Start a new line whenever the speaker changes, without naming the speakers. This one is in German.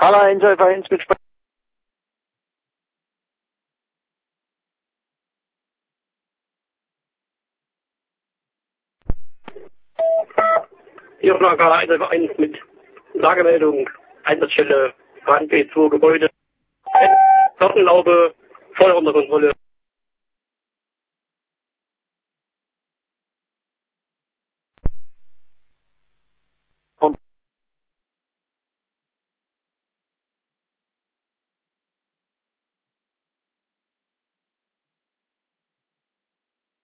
Kala Enjoy Vereins mit
Hier von der Kala Enjoy Vereins mit Lagemeldung, Einsatzstelle, Brand B2 Gebäude, Gartenlaube, voll unter Kontrolle.